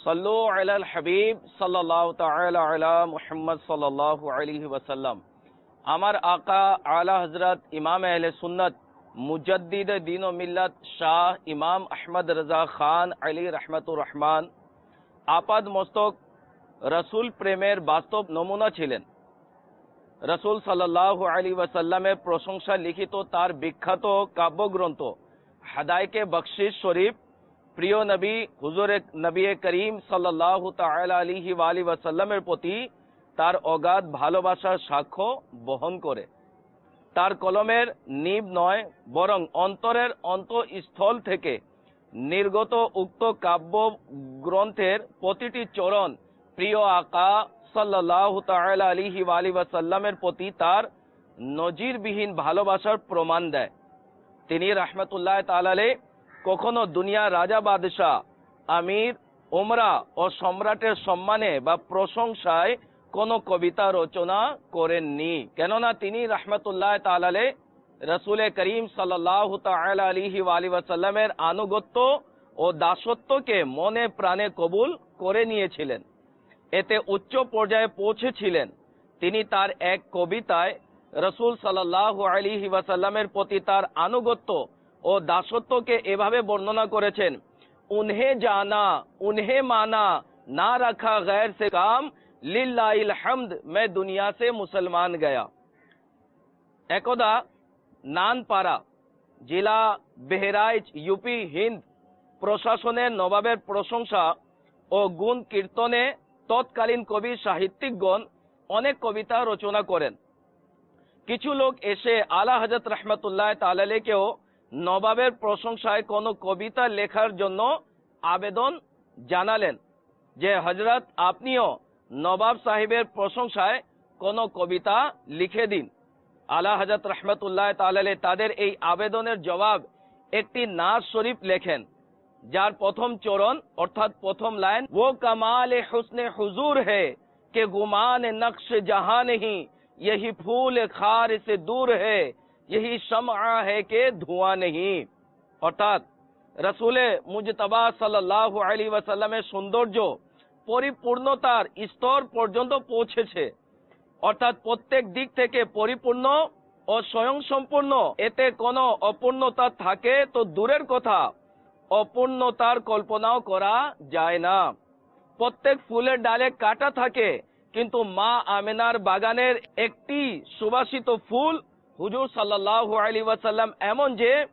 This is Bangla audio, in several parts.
सल्लु अलल हबीब सल्लल्लाहु ताला अला मुहम्मद सल्लल्लाहु अलैहि वसल्लम। আমার আকা আলা হযরত ইমাম আহলে সুন্নাত মুজাদ্দিদ দ্বীন ও মিল্লাত শাহ ইমাম আহমদ রাজা খান আলী রহমতুর রহমান আপাদ মস্তক রসুল প্রেমের বাস্তব নমুনা ছিলেন। রসুল সাল্লাল্লাহু আলাইহি ওয়াসাল্লামের প্রশংসা লিখিত তার বিখ্যাত কাব্যগ্রন্থ হাদায়েকে বখশিশ শরীফ প্রিয় নবী হুজুর নবী করিম সাল্লাল্লাহু তাআলা আলাইহি ওয়াসাল্লামের প্রতি তার অগাধ ভালোবাসার সাক্ষ্য বহন করে। তার কলমের নিব নয় বরং অন্তরের অন্তঃস্থল থেকে নির্গত উক্ত কাব্য গ্রন্থের প্রতিটি চরণ প্রিয় আকা সাল্লাল্লাহু তাআলা আলাইহি ওয়াসাল্লামের প্রতি তার নজিরবিহীন ভালোবাসার প্রমাণ দেয়। তিনি রাহমাতুল্লাহ তাআলা আলাইহি কখনো দুনিয়া রাজা বাদশাহ আমির ওমরা ও সম্রাটের সম্মানে বা প্রশংসায় কোনো কবিতা রচনা করেননি, কেননা তিনি রাহমাতুল্লাহ তাআলা আলাইহি রাসূল করিম সাল্লাল্লাহু তাআলা আলাইহি ওয়াসাল্লামের আনুগত্য ও দাসত্বকে মনে প্রাণে কবুল করে নিয়েছিলেন, এতে উচ্চ পর্যায়ে পৌঁছেছিলেন। তিনি তার এক কবিতায় রাসূল সাল্লাল্লাহু আলাইহি ওয়াসাল্লামের প্রতি তার আনুগত্য ও দাসত্বকে এভাবে বর্ণনা করেছেন, উনহে জানা উনহে মানা না রাখা গैर से काम লিল্লাহিল হামদ मैं दुनिया से मुसलमान गया। একদা নানপাড়া জেলা বেহরাইচ ইউপি হিন্দ প্রশাসনের নবাবের প্রশংসা ও গুণ কীর্তনে তৎকালীন কবি সাহিত্যিকগণ অনেক কবিতা রচনা করেন। কিছু লোক এসে আলা হযরত রাহমাতুল্লাহ তাআলা আলাইহিকেও নবাবের প্রশংসায় কোনো কবিতা লেখার জন্য আবেদন জানালেন যে হযরত আপনিও নবাব সাহেবের প্রশংসায় কোনো কবিতা লিখে দিন। আলা হযরত রাহমাতুল্লাহ তাআলা আলাইহি তাদের এই আবেদনের জবাব একটি নাজ শরীফ লেখেন, যার প্রথম চরণ অর্থাৎ প্রথম লাইন वो कमाल हुस्न हुजूर है कि गुमान नक्श जहां नहीं यही फूल खार से दूर है यही शमआ है कि धुआं नहीं। অর্থাৎ রাসূলে মুজতবা সাল্লাল্লাহু আলাইহি ওয়াসাল্লামের সৌন্দর্য পরিপূর্ণতার স্তর পর্যন্ত পৌঁছেছে, অর্থাৎ প্রত্যেক দিক থেকে পরিপূর্ণ ও স্বয়ংসম্পূর্ণ। এতে কোনো অপূর্ণতা থাকে তো দূরের কথা, অপূর্ণতার কল্পনাও করা যায় না। প্রত্যেক ফুলের ডালে কাঁটা থাকে, কিন্তু মা আমেনার বাগানের একটি সুবাসিত ফুল হুজুর সাল্লাল্লাহু আলাইহি ওয়াসাল্লাম এমন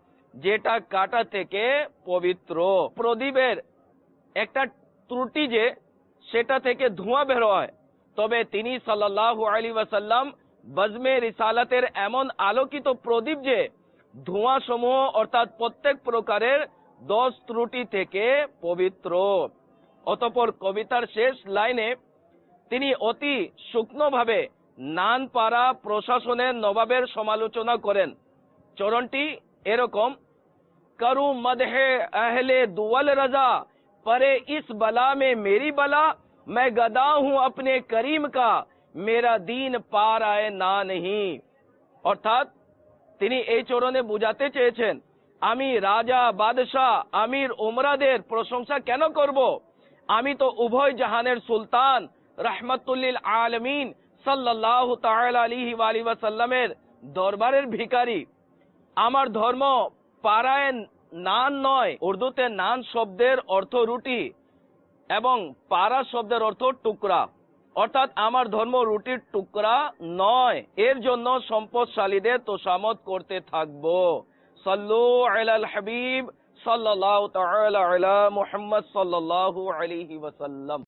যেটা কাঁটা থেকে পবিত্র। প্রদীপের একটা ত্রুটি যে সেটা থেকে ধোঁয়া বের হয়, তবে তিনি সাল্লাল্লাহু আলাইহি ওয়াসাল্লাম বজমে রিসালাতের এমন আলোকিত প্রদীপ যে ধোঁয়া সমূহ অর্থাৎ প্রত্যেক প্রকারের দোষ ত্রুটি থেকে পবিত্র। অতঃপর কবিতার শেষ লাইনে তিনি অতি সূক্ষ্মভাবে নানপাড়া প্রশাসনের নবাবের সমালোচনা করেন। চরণটি এরকম, করু মদহে আহলে দুওয়াল রাজা परे इस बला में मेरी बला मैं गदा हूं अपने करीम का मेरा दीन पार आए ना नहीं। অর্থাৎ তিনি এই চরণে বুঝাতে চেয়েছেন, আমি রাজা বাদশাহ আমির ওমরাদের প্রশংসা কেন করব? আমি তো উভয় জাহানের সুলতান রাহমাতুল লিল আলামিন সাল্লাল্লাহু তাআলা আলাইহি ওয়াসাল্লামের দরবারের ভিখারি। আমার ধর্ম পারায় নান নয়। উর্দুতে নান শব্দের অর্থ রুটি এবং পারা শব্দের অর্থ টুকরা, অর্থাৎ আমার ধর্ম রুটির টুকরা নয়। এর জন্য সম্পদশালীদের তোষামত করতে থাকবো। সাল্লু আলাল হাবিব সাল্লাল্লাহু তাআলা আলা মুহাম্মদ সাল্লাল্লাহু আলাইহি ওয়াসাল্লাম।